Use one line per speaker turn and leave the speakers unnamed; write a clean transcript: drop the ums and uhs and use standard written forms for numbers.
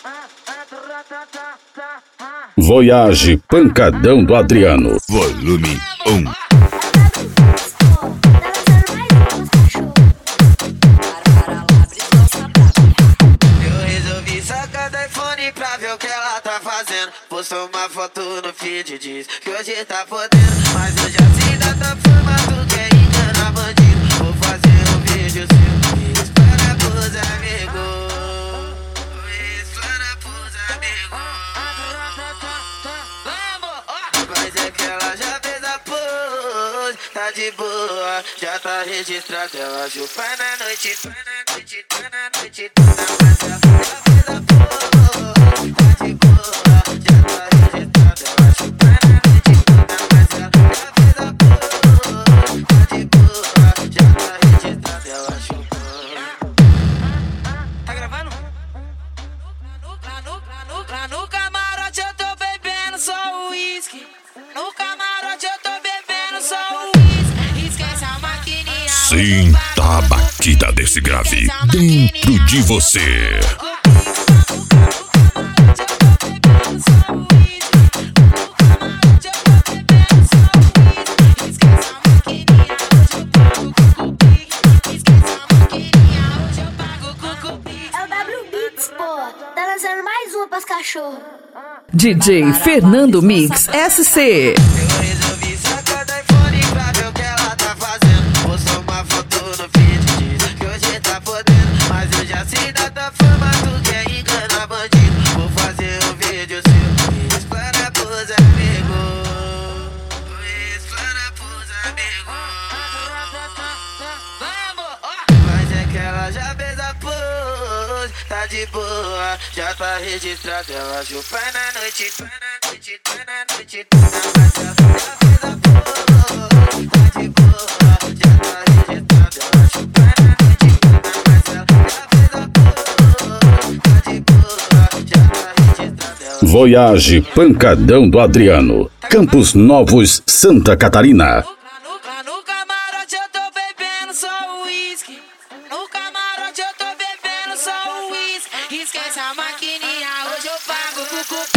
Voyage Pancadão do Adriano.
Volume 1.
Eu resolvi sacar do iPhone pra ver o que ela tá fazendo. Postou uma foto no feed, diz que hoje tá fodendo. Mas eu já sei da tua forma, tu quer enganar bandido. Vou fazer um vídeo seu, isso para pros amigos. Isso para pros amigos. Mas é que ela já fez a pose, tá de boa, já tá registrado. Ela chupa na noite, tá na noite, tá na noite, tá na noite. Já fez a pose, tá de boa, já tá registrado. Ela chupa na noite, tá na noite. Já fez a pose, tá de boa, já tá registrado. Ela chupa. Tá gravando? Lá no camarote eu tô bebendo só uísque. No camarote eu tô bebendo só uísque. Esquece a maquininha.
Sinta a batida desse grave dentro de você.
É o W Beats, pô. Tá lançando mais uma pras cachorros.
DJ Fernando Mix SC.
Eu resolvi sacar do iPhone pra ver o que ela tá fazendo. Postou uma foto no feed, diz que hoje tá fodendo. Mas eu já sei da tua fama, tu quer enganar bandido. Vou fazer um vídeo seu, isso para pros amigos. Isso para pros amigos. Mas é que ela já fez a pose, tá de boa, já tá registrado. Ela chupa na noite, tá na noite, tá na noite, tá na noite. Já fez a pose, tá de boa, já tá registrado. Ela chupa na noite, tá na noite. Já fez a pose, tá de boa, já tá registrado. Ela
Voyage Pancadão do Adriano. Campos Novos, Santa Catarina.
No camarote eu tô bebendo só uísque. No camarote eu tô bebendo só uísque. Esquece a maquininha, hoje eu pago com